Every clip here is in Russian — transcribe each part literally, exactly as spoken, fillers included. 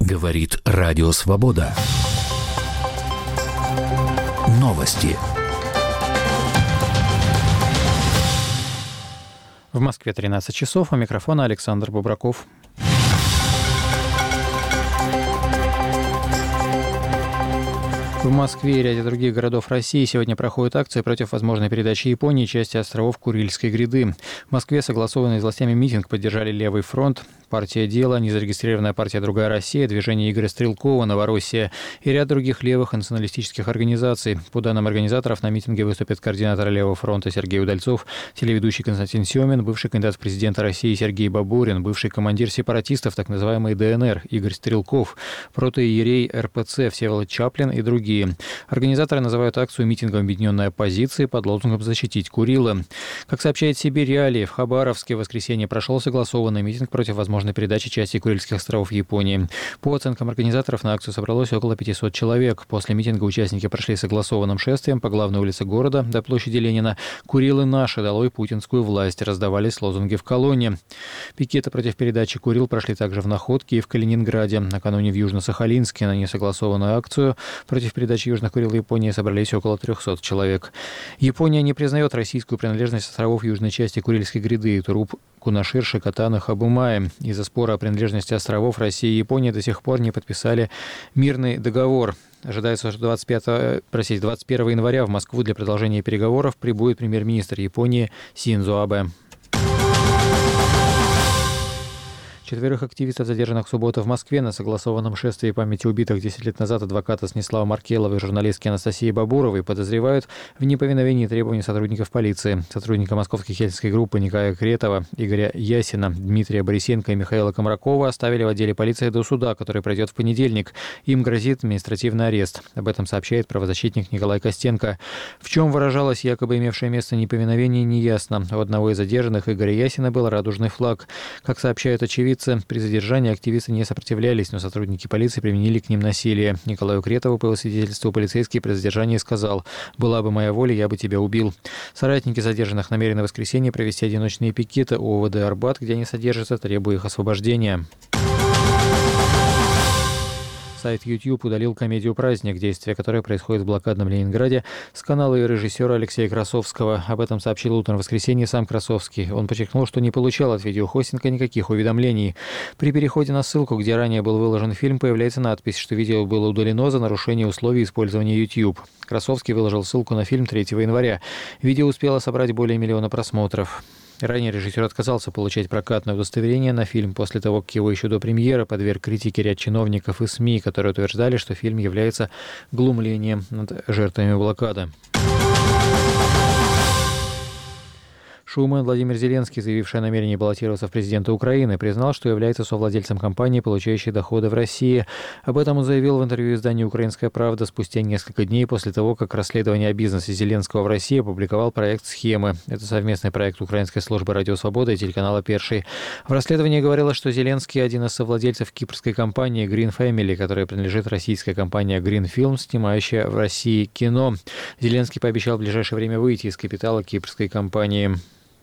Говорит Радио Свобода. Новости. В Москве тринадцать часов, у микрофона Александр Бубраков. В Москве и ряде других городов России сегодня проходит акция против возможной передачи Японии части островов Курильской гряды. В Москве согласованный с властями митинг поддержали Левый фронт, партия «Дело», незарегистрированная партия «Другая Россия», движение Игоря Стрелкова «Новороссия» и ряд других левых и националистических организаций. По данным организаторов, на митинге выступят координатор Левого фронта Сергей Удальцов, телеведущий Константин Семин, бывший кандидат в президенты России Сергей Бабурин, бывший командир сепаратистов так называемой ДНР Игорь Стрелков, протоиерей эр пэ цэ Всеволод Чаплин и другие. Организаторы называют акцию митингом объединенной оппозиции под лозунгом «Защитить Курилы». Как сообщает Сибирь Реалии, в Хабаровске в воскресенье прошел согласованный митинг против возможной передачи части Курильских островов Японии. По оценкам организаторов, на акцию собралось около пятисот человек. После митинга участники прошли согласованным шествием по главной улице города до площади Ленина. «Курилы наши, долой путинскую власть!» раздавались лозунги в колонне. Пикеты против передачи Курил прошли также в Находке и в Калининграде. Накануне в Южно-Сахалинске на несогласованную акцию против передачи Южных Курил Японии собрались около трехсот человек. Япония не признает российскую принадлежность островов южной части Курильской гряды Туруп, Кунашир, Шикотан и Хабумаи. Из-за спора о принадлежности островов Россия и Япония до сих пор не подписали мирный договор. Ожидается, что двадцать пятого, простите, двадцать первого января в Москву для продолжения переговоров прибудет премьер-министр Японии Синдзо Абэ. Четверых активистов, задержанных в субботу в Москве на согласованном шествии памяти убитых десять лет назад адвоката Станислава Маркелова и журналистки Анастасии Бабуровой, подозревают в неповиновении требований сотрудников полиции. Сотрудника московской хельсинской группы Николая Кретова, Игоря Ясина, Дмитрия Борисенко и Михаила Комракова оставили в отделе полиции до суда, который пройдет в понедельник. Им грозит административный арест. Об этом сообщает правозащитник Николай Костенко. В чем выражалось якобы имевшее место неповиновение, неясно. У одного из задержанных, Игоря Ясина, был радужный флаг. Как сообщают очевидцы, при задержании активисты не сопротивлялись, но сотрудники полиции применили к ним насилие. Николаю Кретову по его свидетельству полицейский при задержании сказал: «Была бы моя воля, я бы тебя убил». Соратники задержанных намерены в воскресенье провести одиночные пикеты у о вэ дэ Арбат, где они содержатся, требуя их освобождения. Сайт YouTube удалил комедию «Праздник», действие которой происходит в блокадном Ленинграде, с канала и режиссера Алексея Красовского. Об этом сообщил утром в воскресенье сам Красовский. Он подчеркнул, что не получал от видеохостинга никаких уведомлений. При переходе на ссылку, где ранее был выложен фильм, появляется надпись, что видео было удалено за нарушение условий использования YouTube. Красовский выложил ссылку на фильм третьего января. Видео успело собрать более миллиона просмотров. Ранее режиссер отказался получать прокатное удостоверение на фильм после того, как его еще до премьеры подверг критике ряд чиновников и СМИ, которые утверждали, что фильм является глумлением над жертвами блокады. Шуман Владимир Зеленский, заявивший о намерении баллотироваться в президенты Украины, признал, что является совладельцем компании, получающей доходы в России. Об этом он заявил в интервью изданию «Украинская правда» спустя несколько дней после того, как расследование о бизнесе Зеленского в России опубликовал проект «Схемы». Это совместный проект Украинской службы «Радио Свобода» и телеканала «Перший». В расследовании говорилось, что Зеленский – один из совладельцев кипрской компании Green Family, которая принадлежит российской компании Green Film, снимающая в России кино. Зеленский пообещал в ближайшее время выйти из капитала кипрской компании.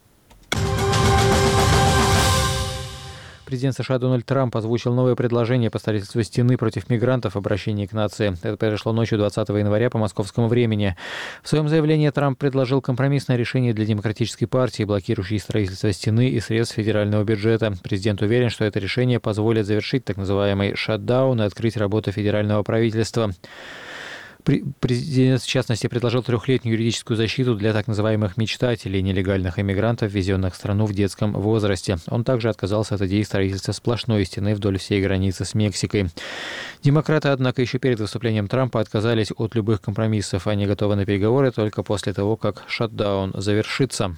Президент США Дональд Трамп озвучил новое предложение по строительству стены против мигрантов в обращении к нации. Это произошло ночью двадцатого января по московскому времени. В своем заявлении Трамп предложил компромиссное решение для Демократической партии, блокирующей строительство стены и средств федерального бюджета. Президент уверен, что это решение позволит завершить так называемый шатдаун и открыть работу федерального правительства. Президент, в частности, предложил трехлетнюю юридическую защиту для так называемых мечтателей, нелегальных иммигрантов, ввезенных в страну в детском возрасте. Он также отказался от идеи строительства сплошной стены вдоль всей границы с Мексикой. Демократы, однако, еще перед выступлением Трампа отказались от любых компромиссов. Они готовы на переговоры только после того, как шатдаун завершится.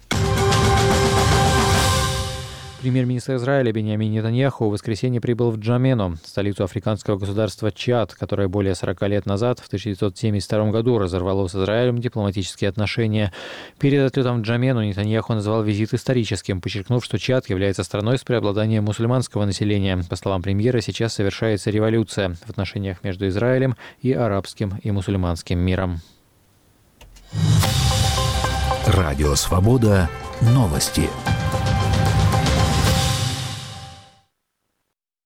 Премьер-министр Израиля Биньямин Нетаньяху в воскресенье прибыл в Нджамену, столицу африканского государства Чад, которое более сорока лет назад, в тысяча девятьсот семьдесят втором году, разорвало с Израилем дипломатические отношения. Перед отлетом в Нджамену Нетаньяху назвал визит историческим, подчеркнув, что Чад является страной с преобладанием мусульманского населения. По словам премьера, сейчас совершается революция в отношениях между Израилем и арабским и мусульманским миром. Радио Свобода. Новости.